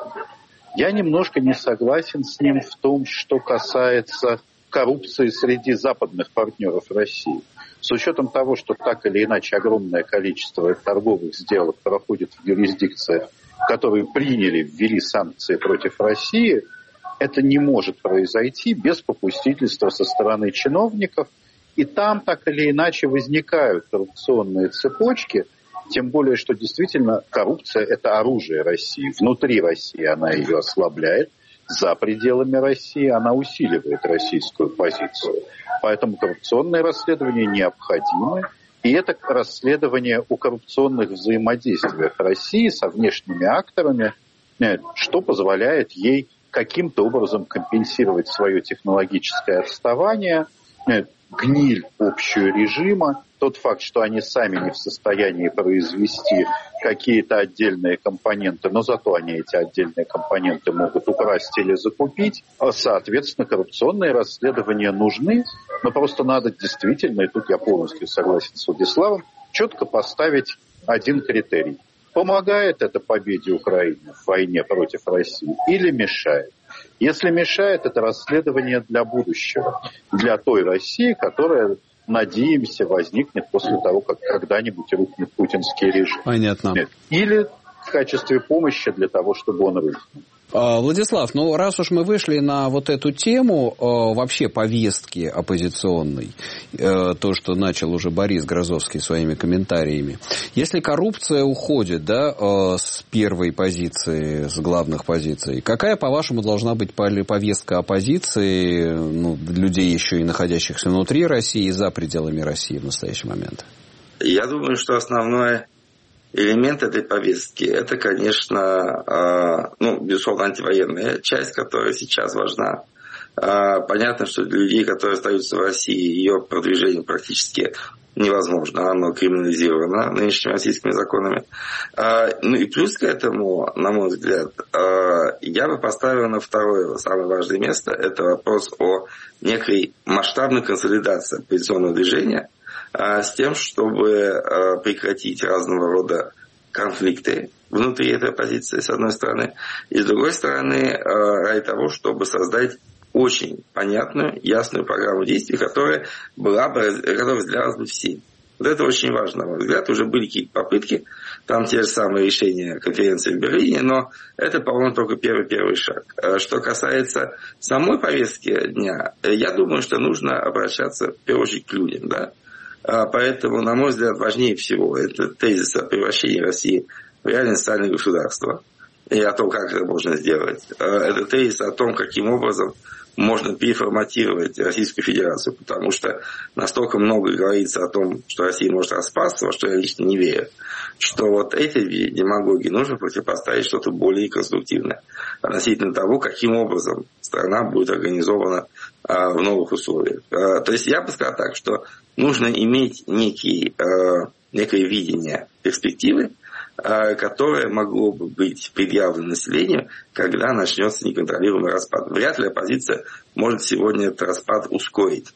Я немножко не согласен с ним в том, что касается коррупции среди западных партнеров России. С учетом того, что так или иначе огромное количество торговых сделок проходит в юрисдикциях, которые ввели санкции против России, это не может произойти без попустительства со стороны чиновников. И там так или иначе возникают коррупционные цепочки, тем более, что действительно коррупция – это оружие России. Внутри России она ее ослабляет, за пределами России она усиливает российскую позицию. Поэтому коррупционные расследования необходимы. И это расследование о коррупционных взаимодействиях России со внешними акторами, что позволяет ей каким-то образом компенсировать свое технологическое отставание, гниль общего режима, тот факт, что они сами не в состоянии произвести какие-то отдельные компоненты, но зато они эти отдельные компоненты могут украсть или закупить. Соответственно, коррупционные расследования нужны, но просто надо действительно, и тут я полностью согласен с Владиславом, четко поставить один критерий. Помогает это победе Украины в войне против России или мешает? Если мешает, это расследование для будущего, для той России, которая, надеемся, возникнет после того, как когда-нибудь рухнет путинский режим. Понятно. Или в качестве помощи для того, чтобы он рухнул. Владислав, ну раз уж мы вышли на вот эту тему вообще повестки оппозиционной, то, что начал уже Борис Грозовский своими комментариями, если коррупция уходит, да, с первой позиции, с главных позиций, какая, по-вашему, должна быть повестка оппозиции, ну, людей еще и находящихся внутри России и за пределами России в настоящий момент? Я думаю, что основное элемент этой повестки – это, конечно, безусловно, антивоенная часть, которая сейчас важна. Понятно, что для людей, которые остаются в России, ее продвижение практически невозможно. Оно криминализировано нынешними российскими законами. Ну и плюс к этому, на мой взгляд, я бы поставил на второе, самое важное место – это вопрос о некой масштабной консолидации оппозиционного движения, с тем, чтобы прекратить разного рода конфликты внутри этой оппозиции, с одной стороны, и с другой стороны, ради того, чтобы создать очень понятную, ясную программу действий, которая разделялась бы всеми. Вот это очень важно. На мой взгляд, уже были какие-то попытки, там те же самые решения конференции в Берлине, но это, по-моему, только первый шаг. Что касается самой повестки дня, я думаю, что нужно обращаться в первую очередь к людям, да. Поэтому, на мой взгляд, важнее всего это тезис о превращении России в реальное социальное государство и о том, как это можно сделать. Это тезис о том, каким образом можно переформатировать Российскую Федерацию, потому что настолько много говорится о том, что Россия может распасться, во что я лично не верю, что вот этой демагогии нужно противопоставить что-то более конструктивное относительно того, каким образом страна будет организована в новых условиях. То есть я бы сказал так, что нужно иметь некое видение перспективы, которое могло бы быть предъявлено населению, когда начнется неконтролируемый распад. Вряд ли оппозиция может сегодня этот распад ускорить.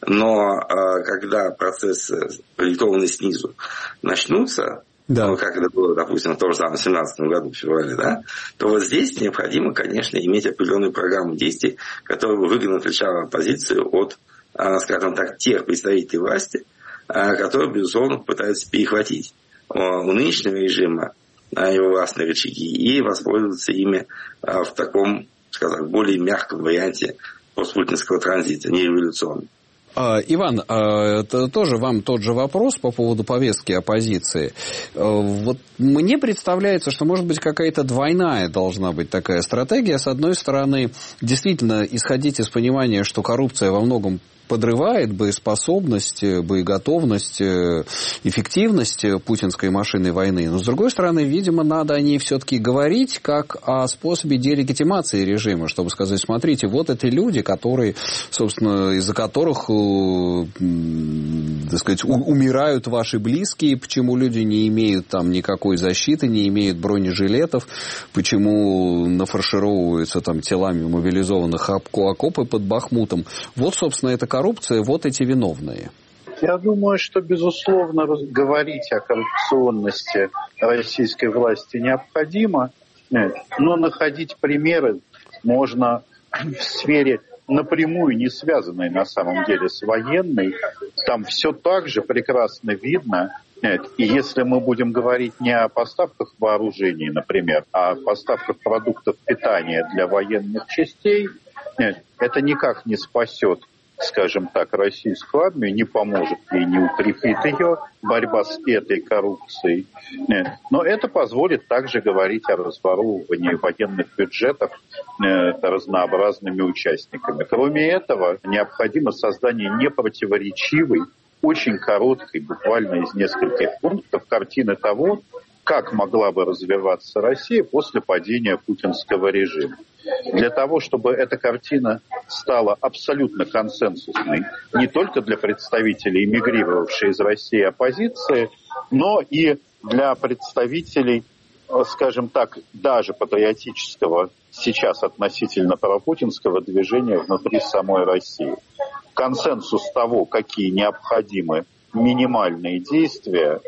Но когда процессы, продиктованные снизу, начнутся, да. Как это было, допустим, в том же самом 2017 году, в феврале, да, то вот здесь необходимо, конечно, иметь определенную программу действий, которая бы выгодно отличала оппозицию от, скажем так, тех представителей власти, которые, безусловно, пытаются перехватить у нынешнего режима его властные рычаги и воспользоваться ими в таком, скажем, более мягком варианте постпутинского транзита, не революционном. Иван, это тоже вам тот же вопрос по поводу повестки оппозиции. Вот мне представляется, что, может быть, какая-то двойная должна быть такая стратегия. С одной стороны, действительно исходить из понимания, что коррупция во многом подрывает боеспособность, боеготовность, эффективность путинской машины войны. Но, с другой стороны, видимо, надо о ней все-таки говорить как о способе делегитимации режима, чтобы сказать, смотрите, вот эти люди, которые, собственно, из-за которых, так сказать, умирают ваши близкие, почему люди не имеют там никакой защиты, не имеют бронежилетов, почему нафаршировываются там телами мобилизованных окопы под Бахмутом. Вот, собственно, это коррупция, вот эти виновные. Я думаю, что, безусловно, говорить о коррупционности российской власти необходимо, но находить примеры можно в сфере напрямую не связанной на самом деле с военной. Там все так же прекрасно видно. И если мы будем говорить не о поставках вооружений, например, а о поставках продуктов питания для военных частей, это никак не спасет, скажем так, российскую армию, не поможет ей, не укрепит ее борьба с этой коррупцией. Но это позволит также говорить о разворовывании военных бюджетов разнообразными участниками. Кроме этого, необходимо создание непротиворечивой, очень короткой, буквально из нескольких пунктов, картины того, как могла бы развиваться Россия после падения путинского режима. Для того, чтобы эта картина стала абсолютно консенсусной не только для представителей эмигрировавшей из России оппозиции, но и для представителей, скажем так, даже патриотического, сейчас относительно пропутинского движения внутри самой России. Консенсус того, какие необходимы минимальные действия,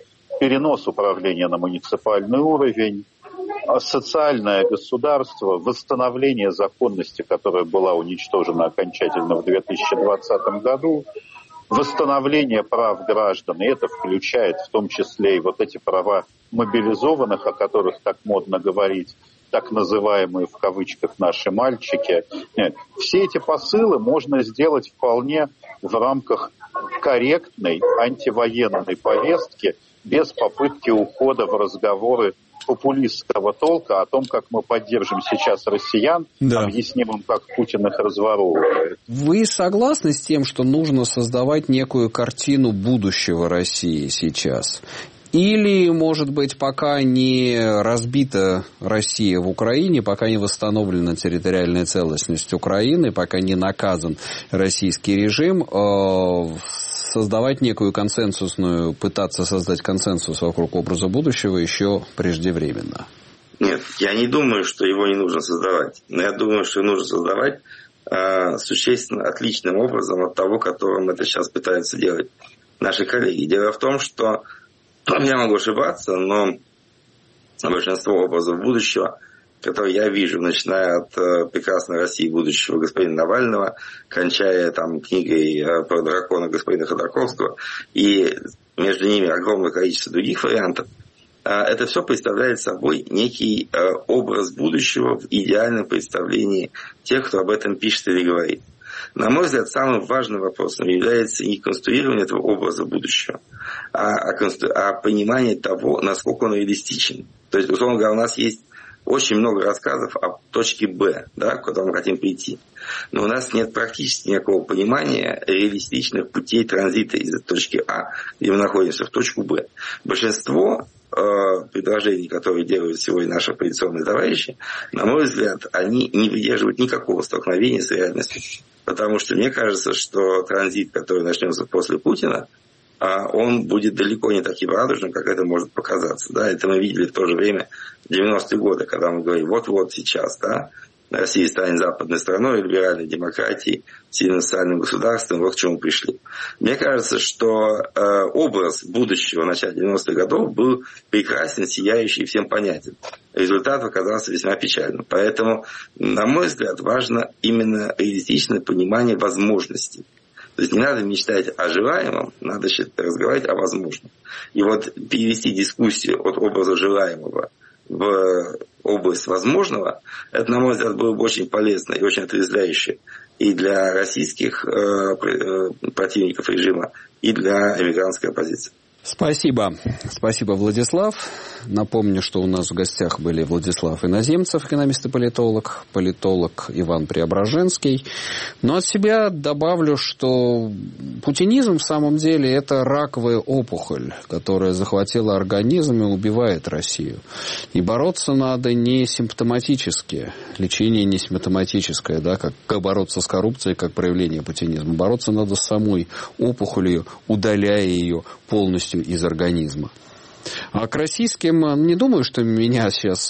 перенос управления на муниципальный уровень, социальное государство, восстановление законности, которая была уничтожена окончательно в 2020 году, восстановление прав граждан, и это включает в том числе и вот эти права мобилизованных, о которых так модно говорить, так называемые в кавычках наши мальчики. Все эти посылы можно сделать вполне в рамках корректной антивоенной повестки, без попытки ухода в разговоры популистского толка о том, как мы поддержим сейчас россиян, объясним им, как Путин их разворовывает. Вы согласны с тем, что нужно создавать некую картину будущего России сейчас? Или, может быть, пока не разбита Россия в Украине, пока не восстановлена территориальная целостность Украины, пока не наказан российский режим, создавать некую консенсусную, пытаться создать консенсус вокруг образа будущего еще преждевременно? Нет, я не думаю, что его не нужно создавать. Но я думаю, что нужно создавать существенно отличным образом от того, которым это сейчас пытаются делать наши коллеги. Дело в том, что я могу ошибаться, но большинство образов будущего, которые я вижу, начиная от прекрасной России будущего господина Навального, кончая там книгой про дракона господина Ходорковского, и между ними огромное количество других вариантов, это все представляет собой некий образ будущего в идеальном представлении тех, кто об этом пишет или говорит. На мой взгляд, самым важным вопросом является не конструирование этого образа будущего, а понимание того, насколько он реалистичен. То есть, условно говоря, у нас есть очень много рассказов о точке Б, да, куда мы хотим прийти. Но у нас нет практически никакого понимания реалистичных путей транзита из точки А, где мы находимся, в точку Б. Большинство предложений, которые делают сегодня наши оппозиционные товарищи, на мой взгляд, они не выдерживают никакого столкновения с реальностью. Потому что мне кажется, что транзит, который начнется после Путина, он будет далеко не таким радужным, как это может показаться. Да? Это мы видели в то же время в 90-е годы, когда мы говорим, вот-вот сейчас, да, Россия станет западной страной, либеральной демократией, сильным социальным государством, вот к чему пришли. Мне кажется, что образ будущего в начале 90-х годов был прекрасен, сияющий и всем понятен. Результат оказался весьма печальным. Поэтому, на мой взгляд, важно именно реалистичное понимание возможностей. То есть не надо мечтать о желаемом, надо разговаривать о возможном. И вот перевести дискуссию от образа желаемого в область возможного, это, на мой взгляд, было бы очень полезно и очень отрезвляюще и для российских противников режима, и для эмигрантской оппозиции. Спасибо. Спасибо, Владислав. Напомню, что у нас в гостях были Владислав Иноземцев, экономист и политолог, политолог Иван Преображенский. Но от себя добавлю, что путинизм в самом деле это раковая опухоль, которая захватила организм и убивает Россию. И бороться надо не симптоматически. Лечение не симптоматическое, да, как бороться с коррупцией, как проявление путинизма. Бороться надо с самой опухолью, удаляя ее полностью из организма. А к российским, не думаю, что нас сейчас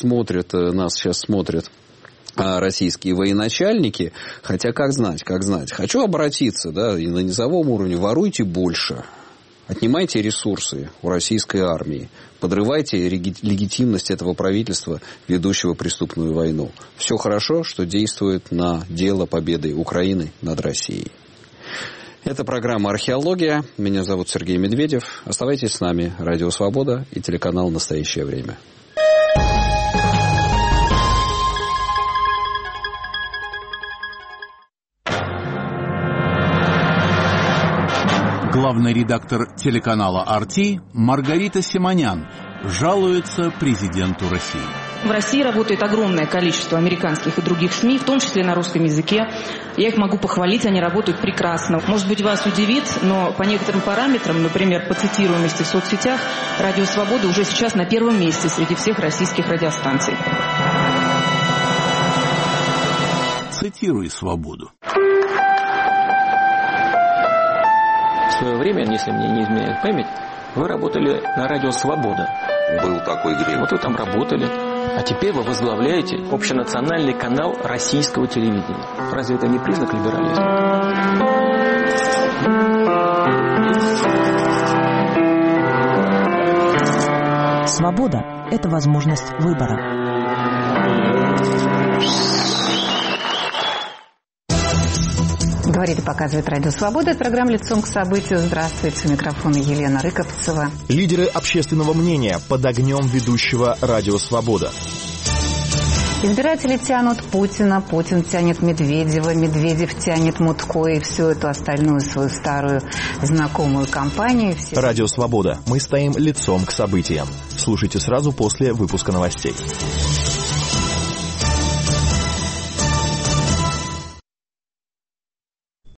смотрят российские военачальники, хотя как знать. Хочу обратиться, да, и на низовом уровне: воруйте больше, отнимайте ресурсы у российской армии, подрывайте легитимность этого правительства, ведущего преступную войну. Все хорошо, что действует на дело победы Украины над Россией. Это программа «Археология». Меня зовут Сергей Медведев. Оставайтесь с нами. Радио «Свобода» и телеканал «Настоящее время». Главный редактор телеканала «Арти» Маргарита Симонян жалуется президенту России. В России работает огромное количество американских и других СМИ, в том числе на русском языке. Я их могу похвалить, они работают прекрасно. Может быть, вас удивит, но по некоторым параметрам, например, по цитируемости в соцсетях, «Радио Свобода» уже сейчас на первом месте среди всех российских радиостанций. Цитируй «Свободу». В свое время, если мне не изменяет память, вы работали на радио «Свобода». Был такой грех. Вот вы там работали. А теперь вы возглавляете общенациональный канал российского телевидения. Разве это не признак либерализма? Свобода – это возможность выбора. Говорит и показывает Радио Свобода. Это программа «Лицом к событию». Здравствуйте. У микрофона Елена Рыковцева. Лидеры общественного мнения под огнем ведущего Радио Свобода. Избиратели тянут Путина, Путин тянет Медведева, Медведев тянет Мутко и всю эту остальную свою старую знакомую компанию. Радио Свобода. Мы стоим лицом к событиям. Слушайте сразу после выпуска новостей.